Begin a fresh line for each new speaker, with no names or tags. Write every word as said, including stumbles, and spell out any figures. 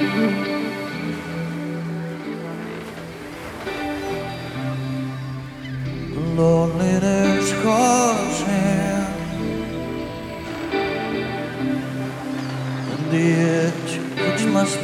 Loneliness calls him, and the edge puts my